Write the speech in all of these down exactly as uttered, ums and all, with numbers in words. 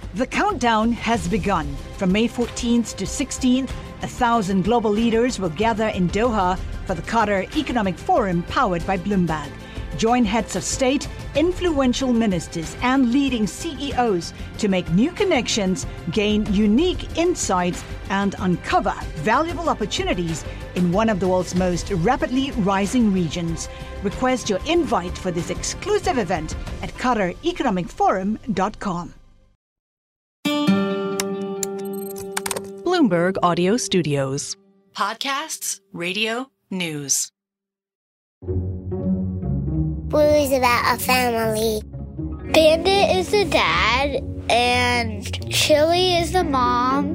The countdown has begun. From May fourteenth to sixteenth, a thousand global leaders will gather in Doha for the Qatar Economic Forum powered by Bloomberg. Join heads of state, influential ministers, and leading C E Os to make new connections, gain unique insights, and uncover valuable opportunities in one of the world's most rapidly rising regions. Request your invite for this exclusive event at qatar economic forum dot com. Bloomberg Audio Studios. Podcasts, radio, news. Bluey's about a family. Bandit is the dad, and Chili is the mom,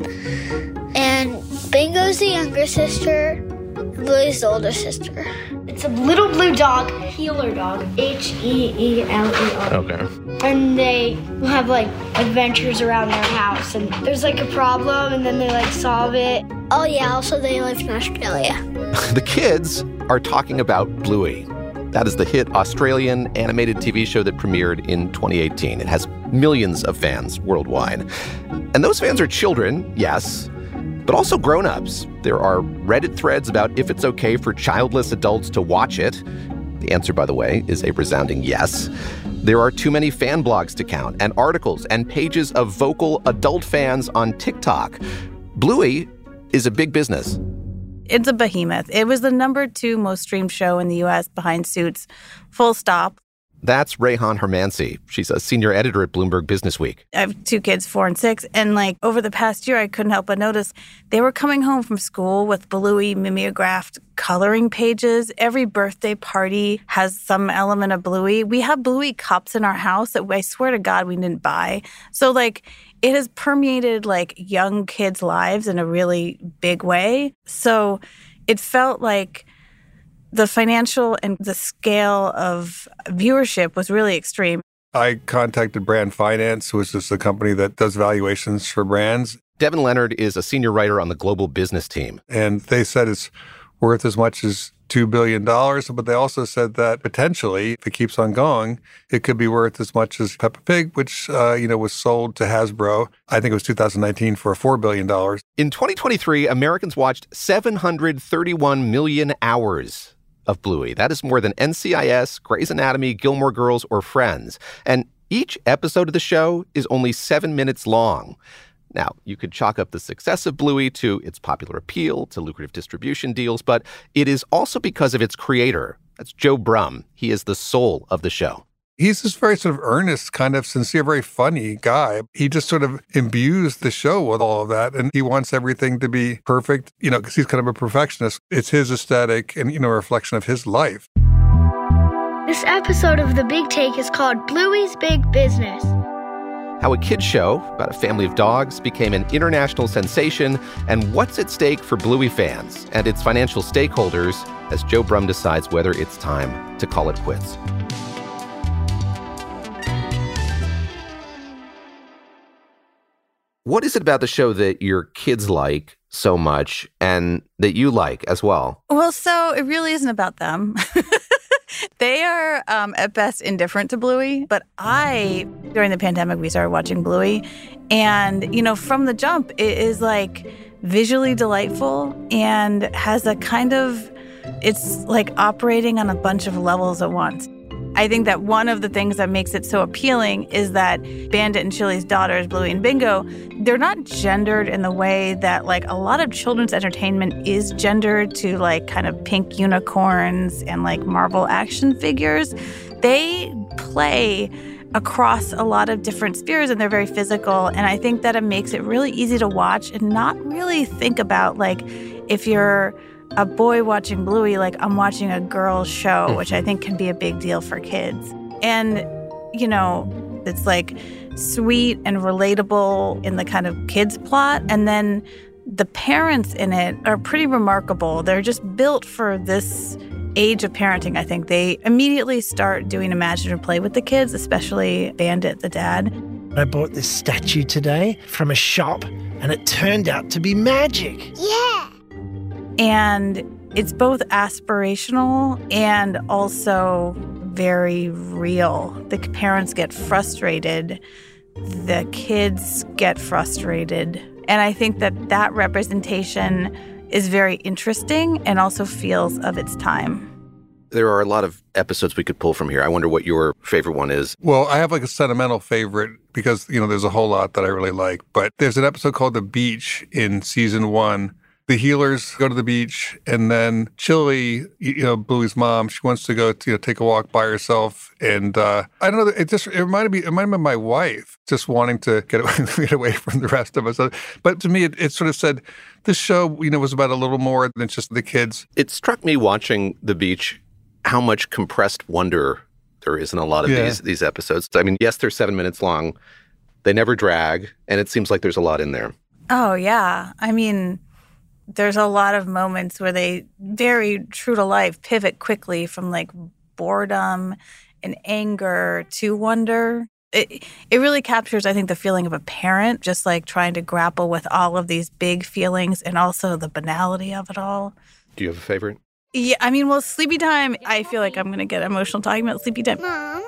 and Bingo's the younger sister, and Bluey's the older sister. It's a little blue dog, healer dog, H E E L E R. Okay. And they have, like, adventures around their house, and there's, like, a problem, and then they, like, solve it. Oh, yeah, also they live in Australia. The kids are talking about Bluey. That is the hit Australian animated T V show that premiered in twenty eighteen. It has millions of fans worldwide. And those fans are children, yes, but also grown-ups. There are Reddit threads about if it's okay for childless adults to watch it. The answer, by the way, is a resounding yes. There are too many fan blogs to count, and articles and pages of vocal adult fans on TikTok. Bluey is a big business. It's a behemoth. It was the number two most streamed show in the U S behind Suits, full stop. That's Rayhan Hermansi. She's a senior editor at Bloomberg Businessweek. I have two kids, four and six, and like over the past year, I couldn't help but notice they were coming home from school with Bluey mimeographed coloring pages. Every birthday party has some element of Bluey. We have Bluey cups in our house that I swear to God we didn't buy. So like it has permeated like young kids' lives in a really big way. So it felt like the financial and the scale of viewership was really extreme. I contacted Brand Finance, which is the company that does valuations for brands. Devin Leonard is a senior writer on the global business team. And they said it's worth as much as two billion dollars, but they also said that potentially, if it keeps on going, it could be worth as much as Peppa Pig, which, uh, you know, was sold to Hasbro, I think it was two thousand nineteen, for four billion dollars. In twenty twenty-three, Americans watched seven hundred thirty-one million hours of Bluey. That is more than N C I S, Grey's Anatomy, Gilmore Girls, or Friends. And each episode of the show is only seven minutes long. Now, you could chalk up the success of Bluey to its popular appeal, to lucrative distribution deals, but it is also because of its creator. That's Joe Brumm. He is the soul of the show. He's this very sort of earnest, kind of sincere, very funny guy. He just sort of imbues the show with all of that, and he wants everything to be perfect, you know, because he's kind of a perfectionist. It's his aesthetic and, you know, a reflection of his life. This episode of The Big Take is called Bluey's Big Business. How a kids show about a family of dogs became an international sensation, and what's at stake for Bluey fans and its financial stakeholders as Joe Brumm decides whether it's time to call it quits. What is it about the show that your kids like so much and that you like as well? Well, so it really isn't about them. They are, um, at best, indifferent to Bluey. But I, during the pandemic, we started watching Bluey. And, you know, from the jump, it is, like, visually delightful and has a kind of, it's like operating on a bunch of levels at once. I think that one of the things that makes it so appealing is that Bandit and Chili's daughters, Bluey and Bingo, they're not gendered in the way that, like, a lot of children's entertainment is gendered to, like, kind of pink unicorns and, like, Marvel action figures. They play across a lot of different spheres, and they're very physical. And I think that it makes it really easy to watch and not really think about, like, if you're a boy watching Bluey, like I'm watching a girl's show, which I think can be a big deal for kids. And, you know, it's like sweet and relatable in the kind of kids plot. And then the parents in it are pretty remarkable. They're just built for this age of parenting, I think. They immediately start doing imaginative play with the kids, especially Bandit, the dad. I bought this statue today from a shop, and it turned out to be magic. Yeah! And it's both aspirational and also very real. The parents get frustrated the kids get frustrated. And I think that that representation is very interesting and also feels of its time. There are a lot of episodes we could pull from here. I wonder what your favorite one is. Well, I have like a sentimental favorite because, you know, there's a whole lot that I really like. But there's an episode called The Beach in season one. The healers go to the beach, and then Chili, you know, Bluey's mom, she wants to go to, you know, take a walk by herself. And uh, I don't know, it just it reminded me, it reminded me of my wife, just wanting to get away, get away from the rest of us. But to me, it, it sort of said, this show, you know, was about a little more than just the kids. It struck me watching The Beach how much compressed wonder there is in a lot of yeah. these these episodes. I mean, yes, they're seven minutes long. They never drag, and it seems like there's a lot in there. Oh, yeah. I mean, there's a lot of moments where they, very true to life, pivot quickly from like boredom and anger to wonder. It, it really captures, I think, the feeling of a parent, just like trying to grapple with all of these big feelings and also the banality of it all. Do you have a favorite? Yeah, I mean, well, Sleepy Time, I feel like I'm going to get emotional talking about Sleepy Time. Mom,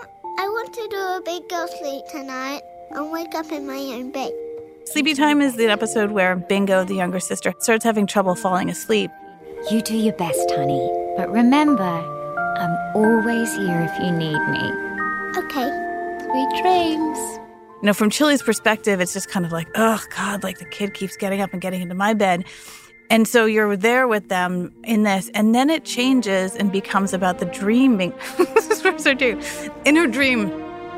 I want to do a big girl sleep tonight and wake up in my own bed. Sleepy Time is the episode where Bingo, the younger sister, starts having trouble falling asleep. You do your best, honey. But remember, I'm always here if you need me. Okay. Sweet dreams. You know, from Chili's perspective, it's just kind of like, oh, God, like the kid keeps getting up and getting into my bed. And so you're there with them in this, and then it changes and becomes about the dream being... This is what I do. In her dream,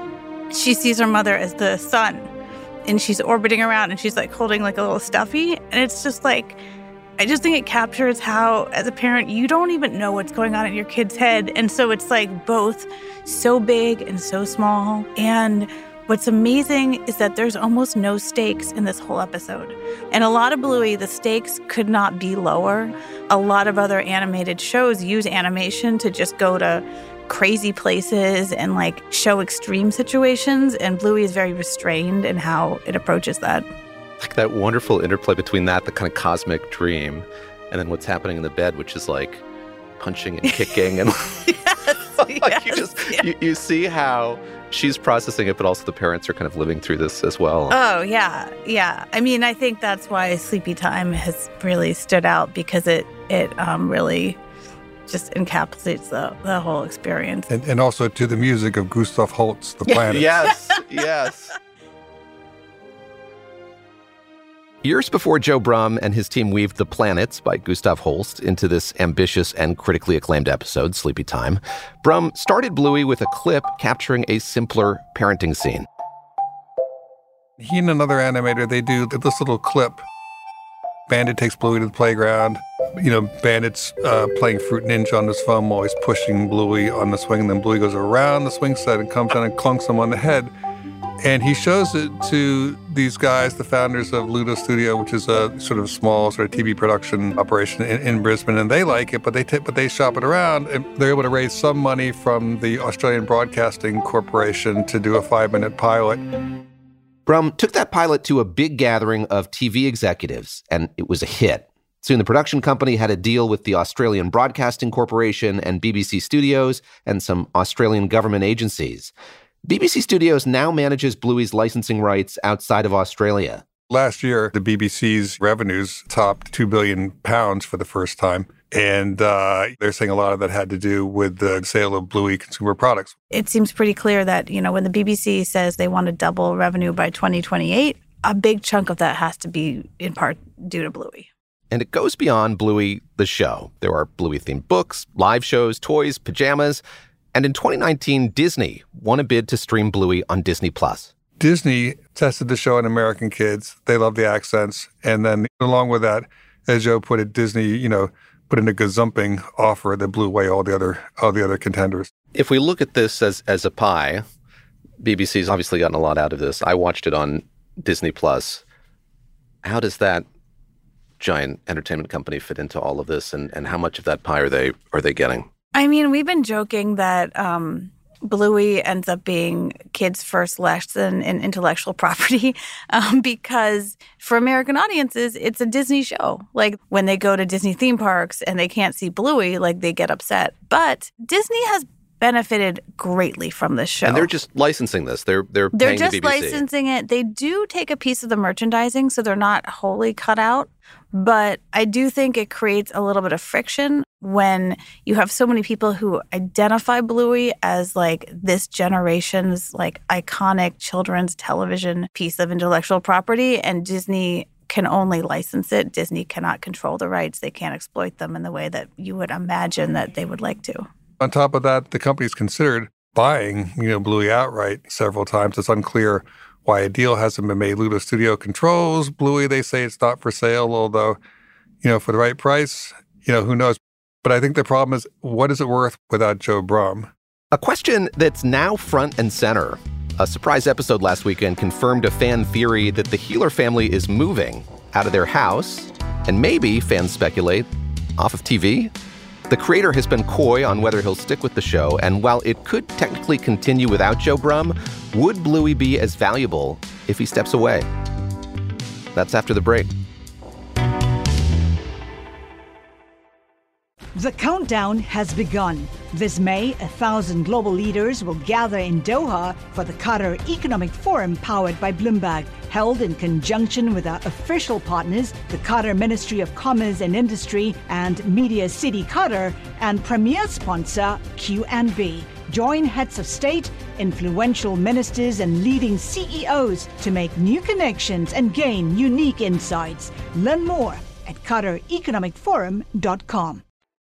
she sees her mother as the sun, and she's orbiting around, and she's like holding like a little stuffy. And it's just like, I just think it captures how, as a parent, you don't even know what's going on in your kid's head. And so it's like both so big and so small. And what's amazing is that there's almost no stakes in this whole episode. And a lot of Bluey, the stakes could not be lower. A lot of other animated shows use animation to just go to crazy places and like show extreme situations. And Bluey is very restrained in how it approaches that. Like that wonderful interplay between that, the kind of cosmic dream, and then what's happening in the bed, which is like punching and kicking. And yes, like yes, you, just, yes. you, you see how she's processing it, but also the parents are kind of living through this as well. Oh, yeah. Yeah. I mean, I think that's why Sleepy Time has really stood out, because it it um, really just encapsulates the, the whole experience. And, and also to the music of Gustav Holst, The Planet. Yes, yes. Years before Joe Brumm and his team weaved The Planets by Gustav Holst into this ambitious and critically acclaimed episode, Sleepy Time, Brumm started Bluey with a clip capturing a simpler parenting scene. He and another animator, they do this little clip. Bandit takes Bluey to the playground. You know, Bandit's uh, playing Fruit Ninja on his phone while he's pushing Bluey on the swing. And then Bluey goes around the swing set and comes down and clunks him on the head. And he shows it to these guys, the founders of Ludo Studio, which is a sort of small sort of T V production operation in, in Brisbane, and they like it, but they t- but they shop it around, and they're able to raise some money from the Australian Broadcasting Corporation to do a five-minute pilot. Brumm took that pilot to a big gathering of T V executives, and it was a hit. Soon the production company had a deal with the Australian Broadcasting Corporation and B B C Studios and some Australian government agencies. B B C Studios now manages Bluey's licensing rights outside of Australia. Last year, the B B C's revenues topped two billion pounds for the first time. And uh, they're saying a lot of that had to do with the sale of Bluey consumer products. It seems pretty clear that, you know, when the B B C says they want to double revenue by twenty twenty-eight, a big chunk of that has to be in part due to Bluey. And it goes beyond Bluey, the show. There are Bluey-themed books, live shows, toys, pajamas. And in twenty nineteen, Disney won a bid to stream Bluey on Disney Plus. Disney tested the show on American kids. They love the accents. And then along with that, as Joe put it, Disney, you know, put in a gazumping offer that blew away all the other all the other contenders. If we look at this as, as a pie, B B C's obviously gotten a lot out of this. I watched it on Disney Plus. How does that giant entertainment company fit into all of this, and, and how much of that pie are they are they getting? I mean, we've been joking that um, Bluey ends up being kids' first lesson in intellectual property um, because for American audiences, it's a Disney show. Like when they go to Disney theme parks and they can't see Bluey, like they get upset. But Disney has benefited greatly from this show. And they're just licensing this. They're they're They're paying just the B B C. licensing it. They do take a piece of the merchandising, so they're not wholly cut out. But I do think it creates a little bit of friction when you have so many people who identify Bluey as like this generation's like iconic children's television piece of intellectual property, and Disney can only license it. Disney cannot control the rights. They can't exploit them in the way that you would imagine that they would like to. On top of that, the company's considered buying, you know, Bluey outright several times. It's unclear why a deal hasn't been made. Lulu Studio controls Bluey. They say it's not for sale, although, you know, for the right price, you know, who knows. But I think the problem is, what is it worth without Joe Brumm? A question that's now front and center. A surprise episode last weekend confirmed a fan theory that the Heeler family is moving out of their house, and maybe, fans speculate, off of T V. The creator has been coy on whether he'll stick with the show, and while it could technically continue without Joe Brumm, would Bluey be as valuable if he steps away? That's after the break. The countdown has begun. This May, a thousand global leaders will gather in Doha for the Qatar Economic Forum powered by Bloomberg, held in conjunction with our official partners, the Qatar Ministry of Commerce and Industry and Media City Qatar, and premier sponsor Q and B. Join heads of state, influential ministers, and leading C E Os to make new connections and gain unique insights. Learn more at qatar economic forum dot com.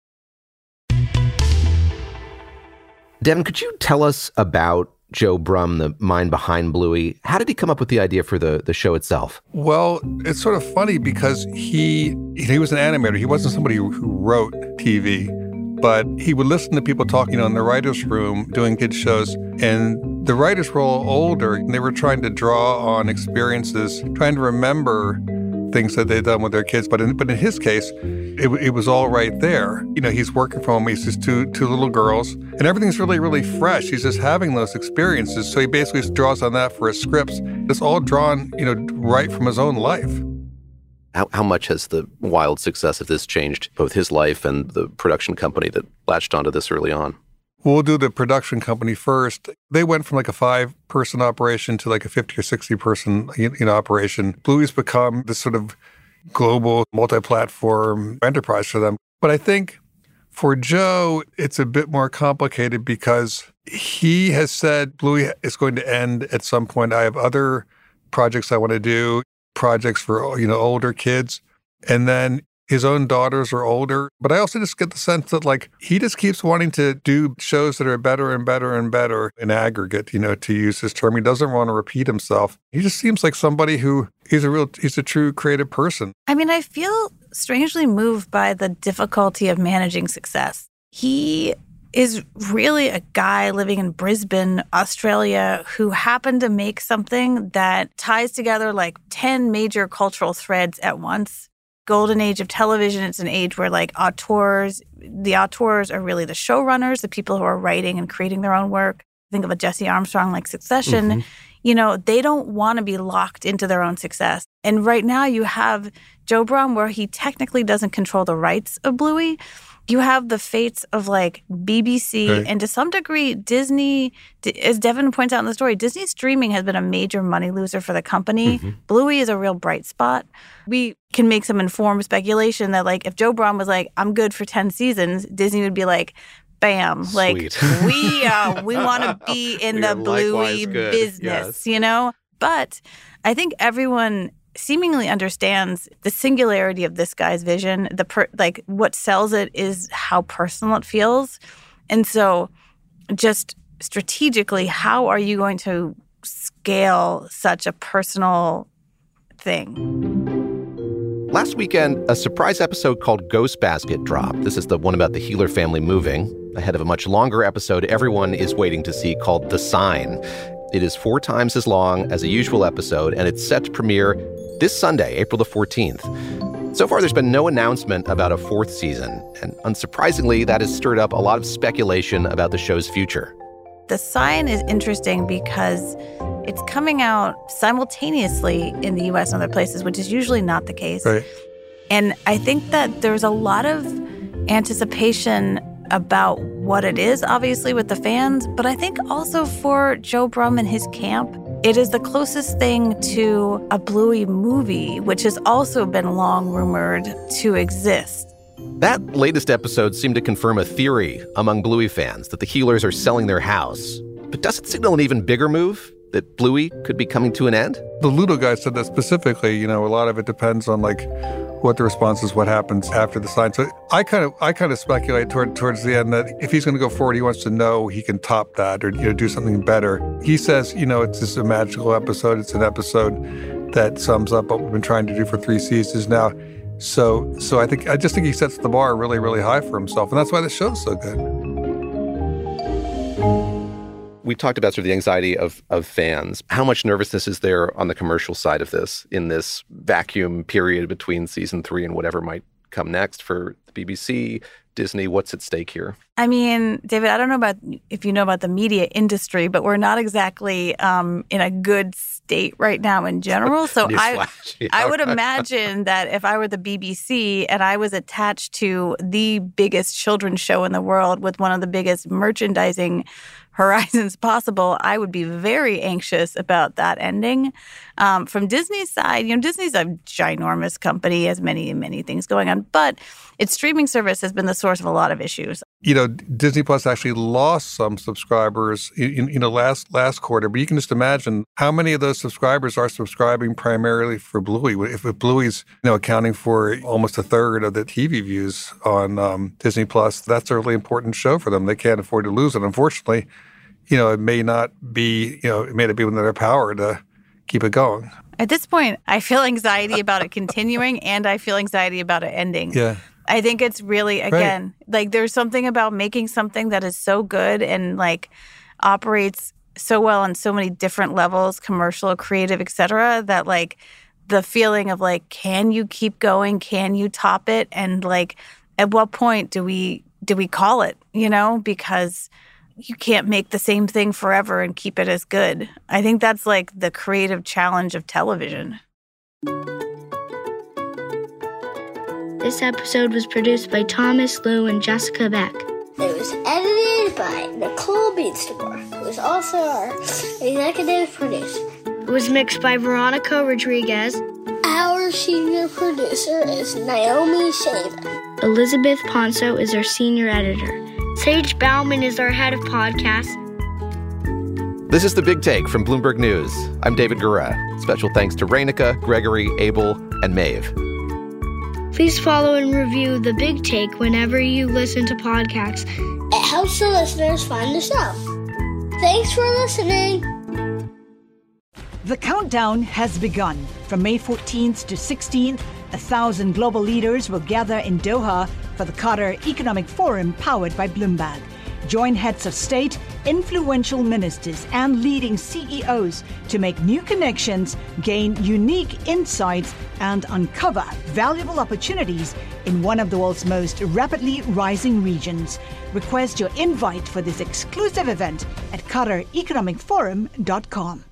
Devin, could you tell us about Joe Brumm, the mind behind Bluey? How did he come up with the idea for the, the show itself? Well, it's sort of funny because he he was an animator. He wasn't somebody who wrote T V, but he would listen to people talking, you know, in the writer's room doing kids shows. And the writers were all older, and they were trying to draw on experiences, trying to remember things that they'd done with their kids. But in, but in his case, it, it was all right there. You know, he's working from home. He's just two two little girls, and everything's really, really fresh. He's just having those experiences. So he basically draws on that for his scripts. It's all drawn, you know, right from his own life. How, how much has the wild success of this changed both his life and the production company that latched onto this early on? We'll do the production company first. They went from like a five-person operation to like a fifty or sixty-person you know, operation. Bluey's become this sort of global multi-platform enterprise for them. But I think for Joe, it's a bit more complicated because he has said Bluey is going to end at some point. I have other projects I want to do, projects for, you know, older kids. And then his own daughters are older. But I also just get the sense that, like, he just keeps wanting to do shows that are better and better and better in aggregate, you know, to use his term. He doesn't want to repeat himself. He just seems like somebody who he's a real, he's a true creative person. I mean, I feel strangely moved by the difficulty of managing success. He is really a guy living in Brisbane, Australia, who happened to make something that ties together like ten major cultural threads at once. Golden age of television. It's an age where like auteurs, the auteurs are really the showrunners, the people who are writing and creating their own work. Think of a Jesse Armstrong like Succession. Mm-hmm. You know, they don't want to be locked into their own success. And right now you have Joe Brumm, where he technically doesn't control the rights of Bluey. You have the fates of like B B C right. And to some degree Disney, as Devin points out in the story, Disney streaming has been a major money loser for the company. Mm-hmm. Bluey is a real bright spot. We can make some informed speculation that like if Joe Brumm was like, I'm good for ten seasons, Disney would be like, bam, Sweet. like we uh, we want to be in we the Bluey business, yes. you know? But I think everyone seemingly understands the singularity of this guy's vision. The per, like what sells it is how personal it feels. And so just strategically, how are you going to scale such a personal thing? Last weekend, a surprise episode called Ghost Basket dropped. This is the one about the Heeler family moving, ahead of a much longer episode everyone is waiting to see called The Sign. It is four times as long as a usual episode, and it's set to premiere this Sunday, April the fourteenth. So far, there's been no announcement about a fourth season, and unsurprisingly, that has stirred up a lot of speculation about the show's future. The Sign is interesting because it's coming out simultaneously in the U S and other places, which is usually not the case. Right. And I think that there's a lot of anticipation about what it is, obviously, with the fans, but I think also for Joe Brumm and his camp, it is the closest thing to a Bluey movie, which has also been long rumored to exist. That latest episode seemed to confirm a theory among Bluey fans that the Healers are selling their house. But does it signal an even bigger move? That Bluey could be coming to an end? The Ludo guy said that specifically. You know, a lot of it depends on like what the response is, what happens after the sign. So I kind of I kind of speculate toward towards the end that if he's going to go forward, he wants to know he can top that or, you know, do something better. He says, you know, it's just a magical episode. It's an episode that sums up what we've been trying to do for three seasons now. So so I think I just think he sets the bar really, really high for himself. And that's why the show's so good. We talked about sort of the anxiety of, of fans. How much nervousness is there on the commercial side of this in this vacuum period between season three and whatever might come next for the B B C, Disney? What's at stake here? I mean, David, I don't know about if you know about the media industry, but we're not exactly um, in a good state right now in general. So I, yeah. I would imagine that if I were the B B C and I was attached to the biggest children's show in the world with one of the biggest merchandising horizons possible, I would be very anxious about that ending. Um, from Disney's side, you know, Disney's a ginormous company, has many, many things going on, but its streaming service has been the source of a lot of issues. You know, Disney Plus actually lost some subscribers in, you know, last last quarter, but you can just imagine how many of those subscribers are subscribing primarily for Bluey. If Bluey's, you know, accounting for almost a third of the T V views on um, Disney Plus, that's a really important show for them. They can't afford to lose it. Unfortunately, you know, it may not be, you know, it may not be within their power to keep it going. At this point, I feel anxiety about it continuing and I feel anxiety about it ending. Yeah. I think it's really, again, right. like there's something about making something that is so good and like operates so well on so many different levels, commercial, creative, et cetera, that like the feeling of like, can you keep going? Can you top it? And like, at what point do we do we call it, you know, because you can't make the same thing forever and keep it as good. I think that's like the creative challenge of television. This episode was produced by Thomas Liu and Jessica Beck. It was edited by Nicole Beanstamore, who is also our executive producer. It was mixed by Veronica Rodriguez. Our senior producer is Naomi Shaven. Elizabeth Ponso is our senior editor. Sage Bauman is our head of podcasts. This is The Big Take from Bloomberg News. I'm David Gura. Special thanks to Rainica, Gregory, Abel, and Maeve. Please follow and review The Big Take whenever you listen to podcasts. It helps the listeners find the show. Thanks for listening. The countdown has begun. From May fourteenth to sixteenth, a thousand global leaders will gather in Doha for the Qatar Economic Forum powered by Bloomberg. Join heads of state, influential ministers, and leading C E Os to make new connections, gain unique insights, and uncover valuable opportunities in one of the world's most rapidly rising regions. Request your invite for this exclusive event at qatar economic forum dot com.